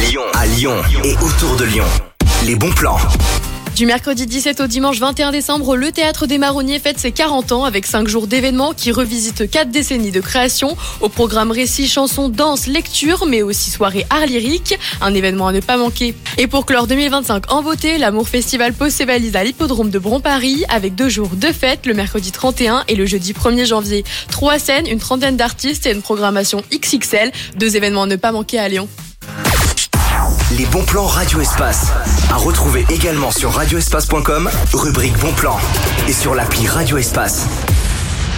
À Lyon et autour de Lyon. Les bons plans. Du mercredi 17 au dimanche 21 décembre, le Théâtre des Marronniers fête ses 40 ans avec 5 jours d'événements qui revisitent 4 décennies de création. Au programme récits, chansons, danse, lecture, mais aussi soirée art lyrique. Un événement à ne pas manquer. Et pour clore 2025 en beauté, l'Amour Festival pose ses valises à l'hippodrome de Bron-Paris avec 2 jours de fête, le mercredi 31 et le jeudi 1er janvier. 3 scènes, une trentaine d'artistes et une programmation XXL. 2 événements à ne pas manquer à Lyon. Les bons plans Radio Espace. À retrouver également sur radioespace.com, rubrique bons plans. Et sur l'appli Radio Espace.